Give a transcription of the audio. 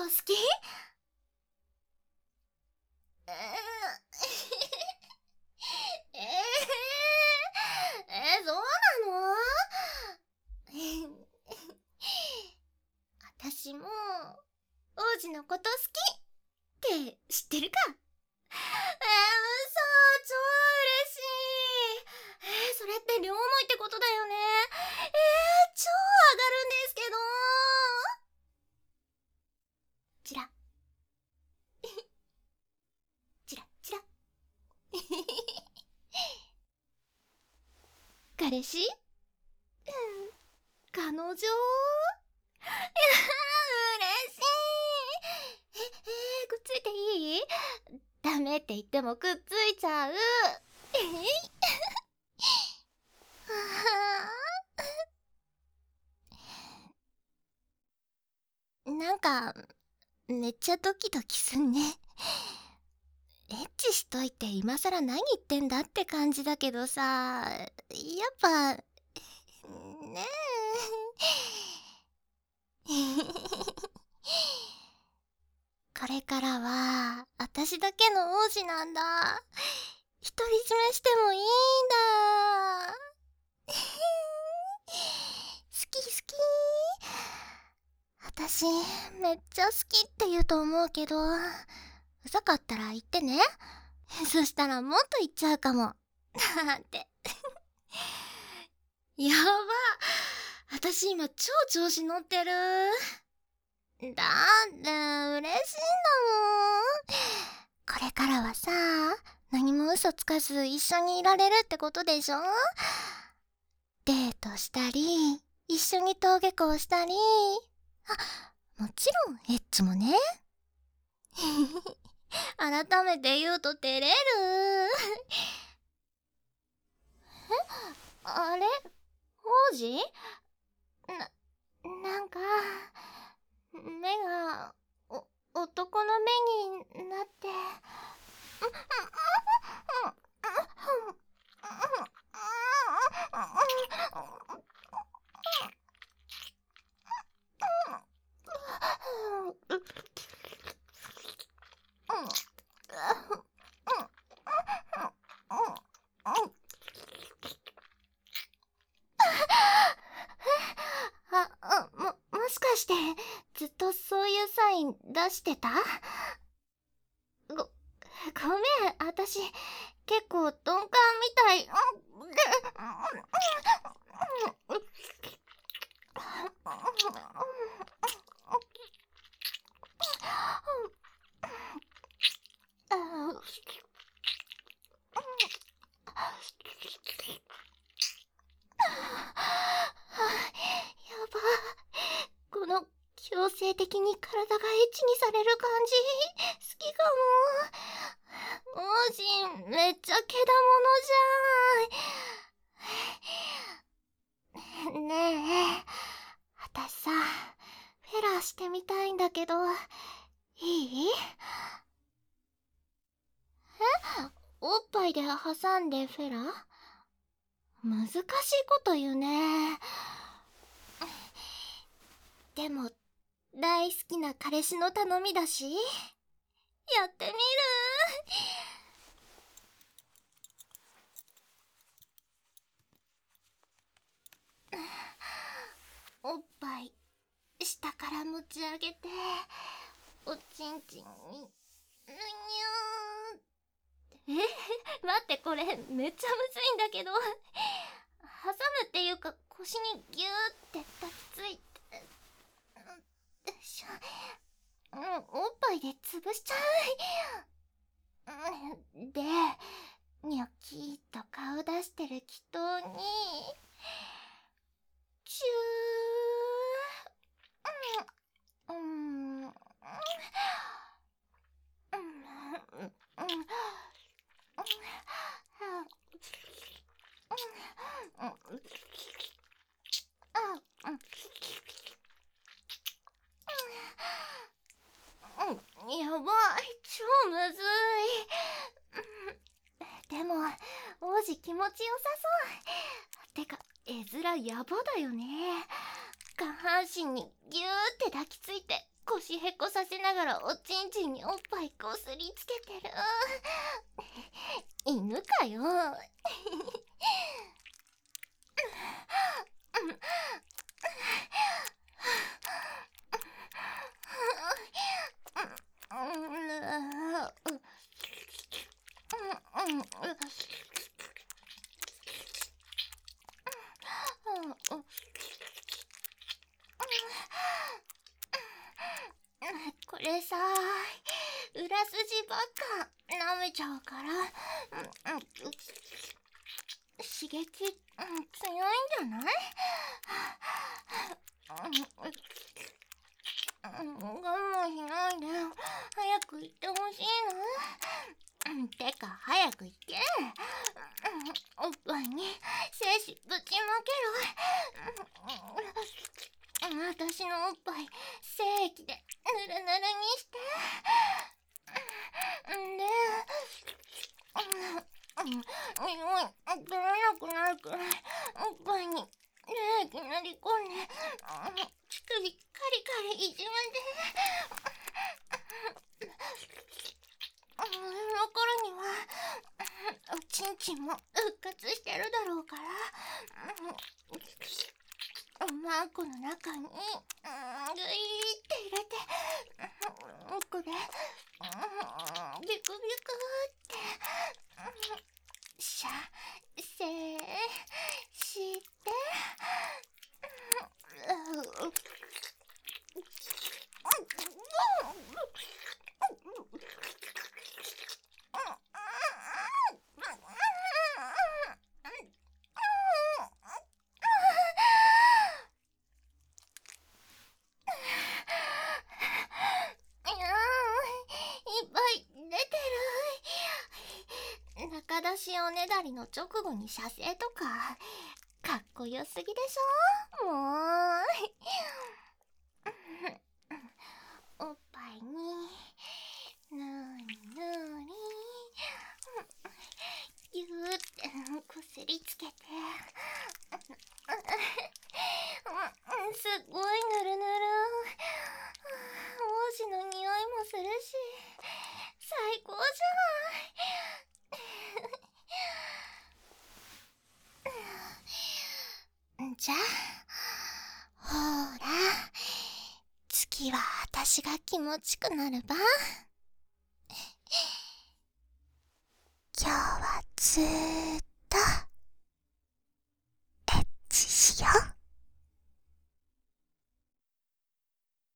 好き？えー、そうなの？私も王子のこと好きって知ってるか？嘘、超嬉しい。それって両思いってことだよね。超上がるんですけど。チラチラチラ。彼氏？彼女？嬉しい。くっついていい？ダメって言ってもくっついちゃう。なんかめっちゃドキドキすんね。エッチしといて今さら何言ってんだって感じだけどさ、やっぱねえ。これからは私だけの王子なんだ。独り占めしてもいいんだ。好き好き。私めっちゃ好きって言うと思うけど、うざかったら言ってね。そしたらもっと言っちゃうかも。なんて。やば。私今超調子乗ってる。だって嬉しいんだもん。これからはさ、何も嘘つかず一緒にいられるってことでしょ？デートしたり、一緒に登下校したり、もちろんエッチもね。改めて言うと照れる。あれ？王子？なんか目が男の目になって。もしかしてずっとそういうサイン出してた？ごめん、私結構鈍感みたい。やば、この強制的に体がエッチにされる感じ好きかも。王子めっちゃけだものじゃん。ねえ、私さフェラーしてみたいんだけどいい？おっぱいで挟んでフェラ？難しいこと言うね。でも大好きな彼氏の頼みだし、やってみる。おっぱい下から持ち上げておちんちんにぬにゅー。待って、これめっちゃむずいんだけど。挟むっていうか腰にギューって抱きついて、よいしょ。おっぱいで潰しちゃう。でニョキーっと顔出してる気筒にチュー。やばい、超むずい。でも王子気持ちよさそう。てか絵面やばだよね。下半身にギューって抱きついて腰へこさせながらおちんちんにおっぱいこすりつけてる。犬かよ。これさ、裏筋ばっか舐めちゃうから、刺激、強いんじゃない？我慢しないで早く行ってほしいな。てか早く行け。おっぱいに精子ぶちまけろ。私のおっぱい精液でぬるぬるにして。で取れなくなるくらいおっぱいに冷液塗り込んで乳首カリカリいじめて。その頃にはおちんちんも復活してるだろうから、マークの中にグイーって入れて奥でビクビクってシャセーして中出しおねだりの直後に射精とかかっこよすぎでしょ。もうおっぱいにぬりぬりぎゅーってこすりつけてすっごいぬるぬる王子の匂いもするし最高じゃない。じゃあほら次は私が気持ちくなるば。今日はずーっ